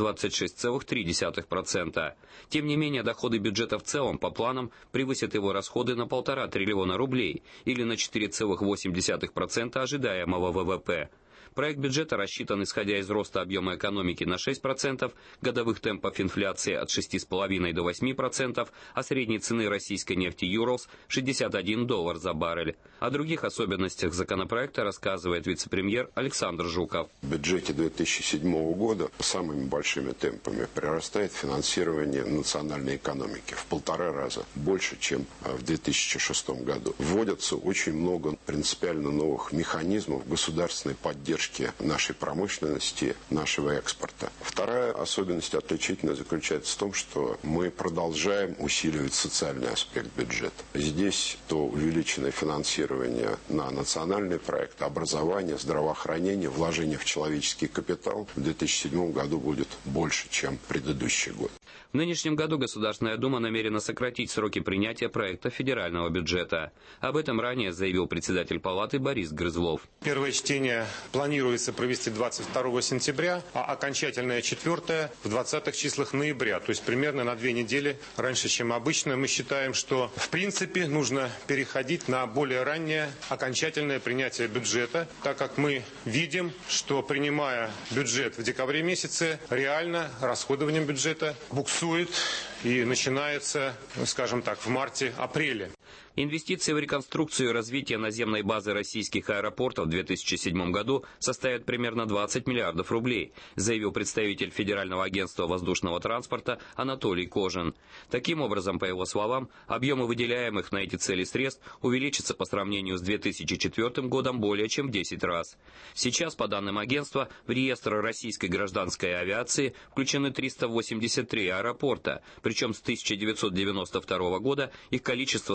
[SPEAKER 20] 26,3%. Тем не менее, доходы бюджета в целом по планам превысят его расходы на 1,5 триллиона рублей или на 4,8% ожидаемого ВВП. Проект бюджета рассчитан, исходя из роста объема экономики на 6%, годовых темпов инфляции от 6,5% до 8%, а средней цены российской нефти Urals $61 за баррель. О других особенностях законопроекта рассказывает вице-премьер Александр Жуков.
[SPEAKER 22] В бюджете 2007 года самыми большими темпами прирастает финансирование национальной экономики в 1,5 раза больше, чем в 2006 году. Вводятся очень много принципиально новых механизмов государственной поддержки нашей промышленности, нашего экспорта. Вторая особенность отличительная заключается в том, что мы продолжаем усиливать социальный аспект бюджета. Здесь то увеличенное финансирование на национальные проекты, образование, здравоохранение, вложение в человеческий капитал в 2007 году будет больше, чем в предыдущий год.
[SPEAKER 20] В нынешнем году Государственная Дума намерена сократить сроки принятия проекта федерального бюджета. Об этом ранее заявил председатель Палаты Борис Грызлов.
[SPEAKER 23] Первое чтение планируется провести 22 сентября, а окончательное 4 в 20-х числах ноября. То есть примерно на 2 недели раньше, чем обычно. Мы считаем, что в принципе нужно переходить на более раннее окончательное принятие бюджета, так как мы видим, что принимая бюджет в декабре месяце, реально расходованием бюджета буксует и начинается, скажем так, в марте-апреле.
[SPEAKER 20] Инвестиции в реконструкцию и развитие наземной базы российских аэропортов в 2007 году составят примерно 20 миллиардов рублей, заявил представитель Федерального агентства воздушного транспорта Анатолий Кожин. Таким образом, по его словам, объемы выделяемых на эти цели средств увеличатся по сравнению с 2004 годом более чем в 10 раз. Сейчас, по данным агентства, в реестр российской гражданской авиации включены 383 аэропорта, причем с 1992 года их количество сократилось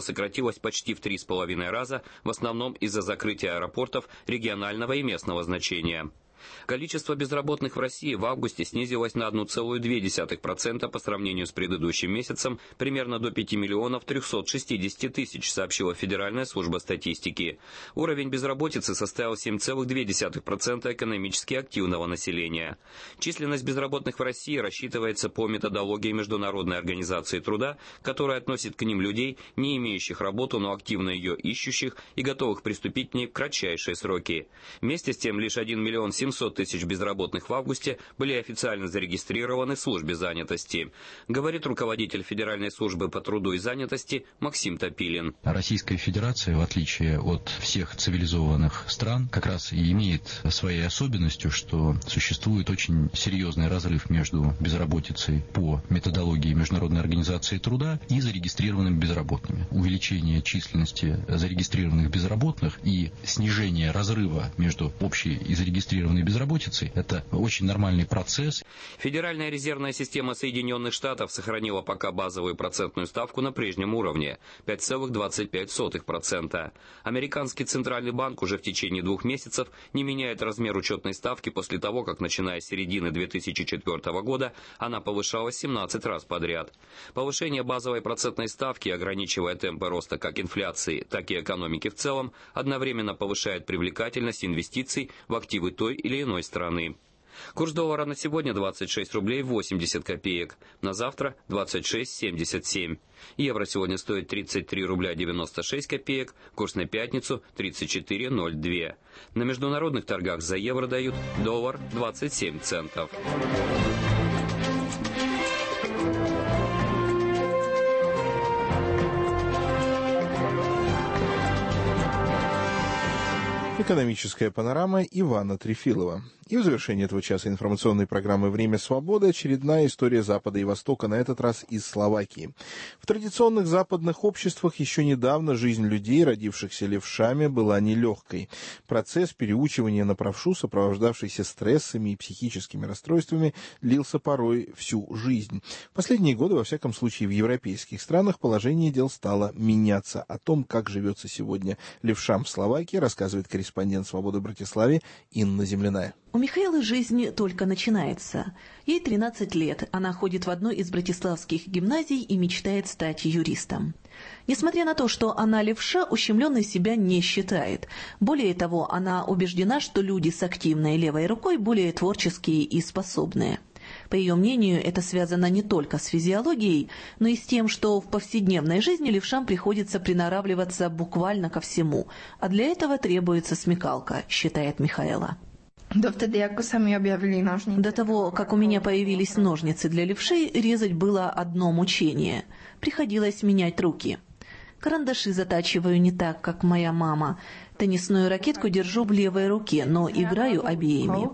[SPEAKER 20] снизилась почти в 3,5 раза, в основном из-за закрытия аэропортов регионального и местного значения. Количество безработных в России в августе снизилось на 1,2% по сравнению с предыдущим месяцем, примерно до 5 миллионов 360 тысяч, сообщила Федеральная служба статистики. Уровень безработицы составил 7,2% экономически активного населения. Численность безработных в России рассчитывается по методологии Международной организации труда, которая относит к ним людей, не имеющих работу, но активно ее ищущих и готовых приступить к ней в кратчайшие сроки. Вместе с тем, лишь 1 миллион 700 тысяч безработных в августе были официально зарегистрированы в службе занятости, говорит руководитель Федеральной службы по труду и занятости Максим Топилин.
[SPEAKER 2] Российская Федерация, в отличие от всех цивилизованных стран, как раз и имеет своей особенностью, что существует очень серьезный разрыв между безработицей по методологии Международной организации труда и зарегистрированными безработными. Увеличение численности зарегистрированных безработных и снижение разрыва между общей и зарегистрированной безработицей – это очень нормальный процесс.
[SPEAKER 20] Федеральная резервная система Соединенных Штатов сохранила пока базовую процентную ставку на прежнем уровне – 5,25%. Американский Центральный банк уже в течение 2 месяцев не меняет размер учетной ставки после того, как, начиная с середины 2004 года, она повышалась 17 раз подряд. Повышение базовой процентной ставки, ограничивая темпы роста как инфляции, так и экономики в целом, одновременно повышает привлекательность инвестиций в активы той или иной страны. Курс доллара на сегодня 26 рублей 80 копеек, на завтра 26,77. Евро сегодня стоит 33 рубля 96 копеек, курс на пятницу 34,02. На международных торгах за евро дают доллар 27 центов.
[SPEAKER 1] Экономическая панорама Ивана Трефилова. И в завершении этого часа информационной программы «Время свободы» очередная история Запада и Востока, на этот раз из Словакии. В традиционных западных обществах еще недавно жизнь людей, родившихся левшами, была нелегкой. Процесс переучивания на правшу, сопровождавшийся стрессами и психическими расстройствами, длился порой всю жизнь. В последние годы, во всяком случае в европейских странах, положение дел стало меняться. О том, как живется сегодня левшам в Словакии, рассказывает корреспондент «Свободы» в Братиславе Инна Земляная.
[SPEAKER 3] У Михаилы жизнь только начинается. Ей 13 лет, она ходит в одну из братиславских гимназий и мечтает стать юристом. Несмотря на то, что она левша, ущемленной себя не считает. Более того, она убеждена, что люди с активной левой рукой более творческие и способные. По ее мнению, это связано не только с физиологией, но и с тем, что в повседневной жизни левшам приходится приноравливаться буквально ко всему, а для этого требуется смекалка, считает Михаила. До того, как у меня появились ножницы для левшей, резать было одно мучение. Приходилось менять руки. Карандаши затачиваю не так, как моя мама. Теннисную ракетку держу в левой руке, но играю обеими.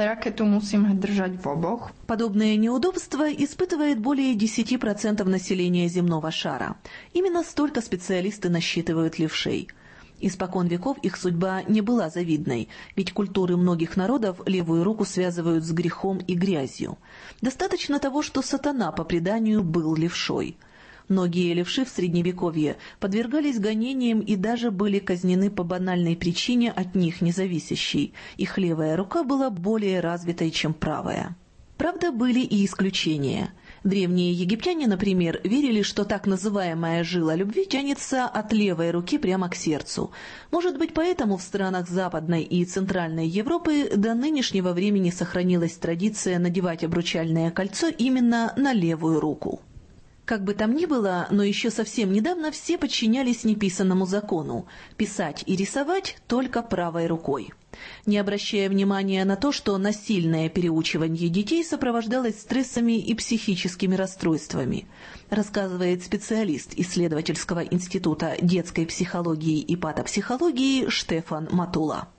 [SPEAKER 3] Подобное неудобство испытывает более 10% населения земного шара. Именно столько специалисты насчитывают левшей. Испокон веков их судьба не была завидной, ведь культуры многих народов левую руку связывают с грехом и грязью. Достаточно того, что сатана по преданию был левшой. Многие левши в Средневековье подвергались гонениям и даже были казнены по банальной причине от них независящей. Их левая рука была более развитой, чем правая. Правда, были и исключения. Древние египтяне, например, верили, что так называемая жила любви тянется от левой руки прямо к сердцу. Может быть, поэтому в странах Западной и Центральной Европы до нынешнего времени сохранилась традиция надевать обручальное кольцо именно на левую руку. Как бы там ни было, но еще совсем недавно все подчинялись неписанному закону – писать и рисовать только правой рукой. Не обращая внимания на то, что насильное переучивание детей сопровождалось стрессами и психическими расстройствами, рассказывает специалист исследовательского института детской психологии и патопсихологии Штефан Матула.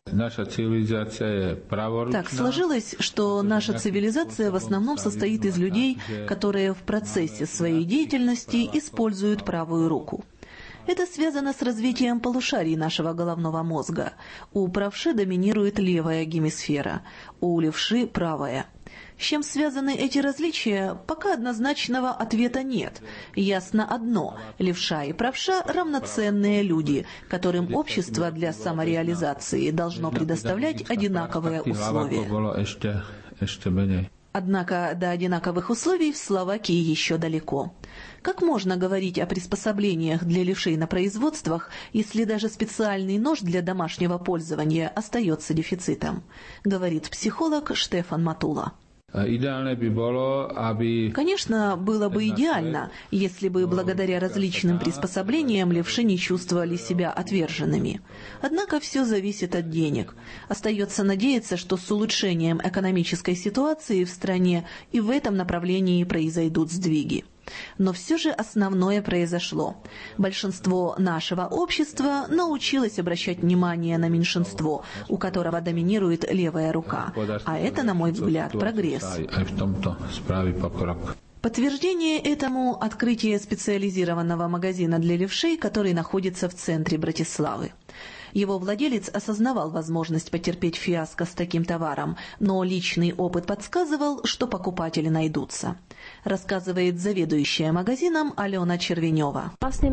[SPEAKER 3] Так сложилось, что наша цивилизация в основном состоит из людей, которые в процессе своей деятельности используют правую руку. Это связано с развитием полушарий нашего головного мозга. У правши доминирует левая гемисфера, у левши – правая. С чем связаны эти различия, пока однозначного ответа нет. Ясно одно – левша и правша – равноценные люди, которым общество для самореализации должно предоставлять одинаковые условия. Однако до одинаковых условий в Словакии еще далеко. Как можно говорить о приспособлениях для левшей на производствах, если даже специальный нож для домашнего пользования остается дефицитом, говорит психолог Штефан Матула. Конечно, было бы идеально, если бы благодаря различным приспособлениям левши не чувствовали себя отверженными. Однако все зависит от денег. Остается надеяться, что с улучшением экономической ситуации в стране и в этом направлении произойдут сдвиги. Но все же основное произошло. Большинство нашего общества научилось обращать внимание на меньшинство, у которого доминирует левая рука. А это, на мой взгляд, прогресс. Подтверждение этому – открытие специализированного магазина для левшей, который находится в центре Братиславы. Его владелец осознавал возможность потерпеть фиаско с таким товаром, но личный опыт подсказывал, что покупатели найдутся. Рассказывает заведующая магазином Алена Червенева. У нас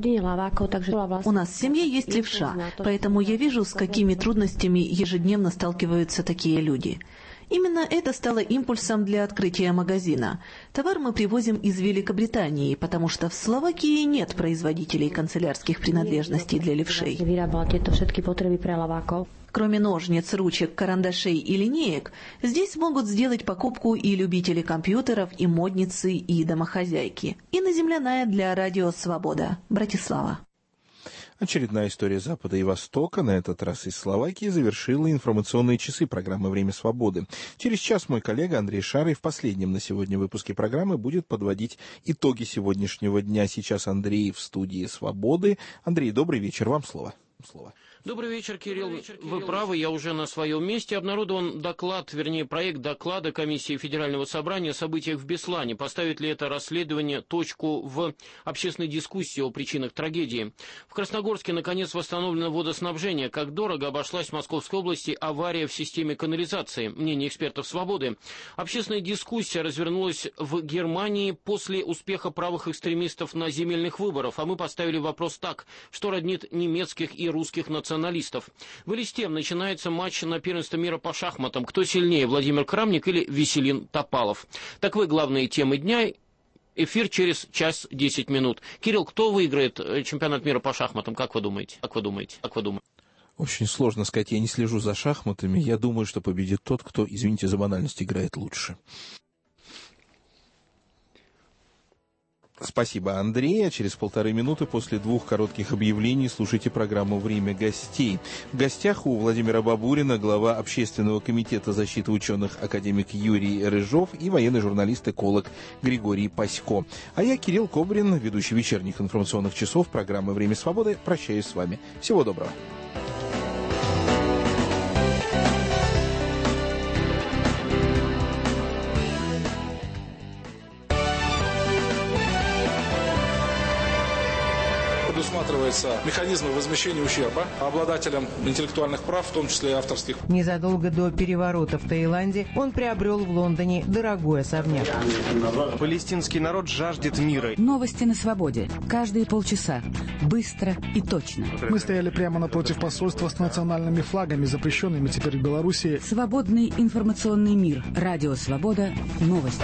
[SPEAKER 3] в семье есть левша, поэтому я вижу, с какими трудностями ежедневно сталкиваются такие люди. Именно это стало импульсом для открытия магазина. Товар мы привозим из Великобритании, потому что в Словакии нет производителей канцелярских принадлежностей для левшей. Кроме ножниц, ручек, карандашей и линеек, здесь могут сделать покупку и любители компьютеров, и модницы, и домохозяйки. Инна Земляная для Радио Свобода. Братислава.
[SPEAKER 1] Очередная история Запада и Востока, на этот раз из Словакии, завершила информационные часы программы «Время свободы». Через час мой коллега Андрей Шарый в последнем на сегодня выпуске программы будет подводить итоги сегодняшнего дня. Сейчас Андрей в студии «Свободы». Андрей, добрый вечер, вам слово.
[SPEAKER 5] Добрый вечер, Кирилл. Вы правы, я уже на своем месте. Обнародован проект доклада Комиссии Федерального собрания о событиях в Беслане. Поставит ли это расследование точку в общественной дискуссии о причинах трагедии? В Красногорске, наконец, восстановлено водоснабжение. Как дорого обошлась в Московской области авария в системе канализации? Мнение экспертов «Свободы». Общественная дискуссия развернулась в Германии после успеха правых экстремистов на земельных выборах. А мы поставили вопрос так: что роднит немецких и русских националистов? В Элисте начинается матч на первенство мира по шахматам. Кто сильнее, Владимир Крамник или Веселин Топалов? Таковы главные темы дня. Эфир через час 10 минут. Кирилл, кто выиграет чемпионат мира по шахматам? Как вы думаете?
[SPEAKER 1] Очень сложно сказать, я не слежу за шахматами. Я думаю, что победит тот, кто, извините за банальность, играет лучше. Спасибо, Андрей. А через 1,5 минуты после 2 коротких объявлений слушайте программу «Время гостей». В гостях у Владимира Бабурина глава Общественного комитета защиты ученых академик Юрий Рыжов и военный журналист-эколог Григорий Пасько. А я, Кирилл Кобрин, ведущий вечерних информационных часов программы «Время свободы», прощаюсь с вами. Всего доброго.
[SPEAKER 6] Предусматриваются механизмы возмещения ущерба обладателям интеллектуальных прав, в том числе и авторских.
[SPEAKER 7] Незадолго до переворота в Таиланде он приобрел в Лондоне дорогой особняк.
[SPEAKER 24] Палестинский народ жаждет мира.
[SPEAKER 25] Новости на свободе. Каждые полчаса. Быстро и точно.
[SPEAKER 26] Мы стояли прямо напротив посольства с национальными флагами, запрещенными теперь в Беларуси.
[SPEAKER 25] Свободный информационный мир. Радио Свобода. Новости.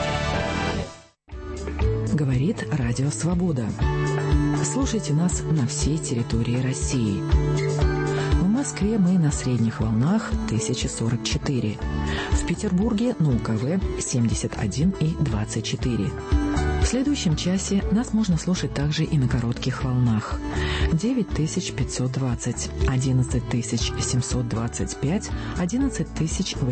[SPEAKER 14] Говорит Радио Свобода. Слушайте нас на всей территории России. В Москве мы на средних волнах 1044. В Петербурге на УКВ 71 и 24. В следующем часе нас можно слушать также и на коротких волнах. 9520, 11725, 11800.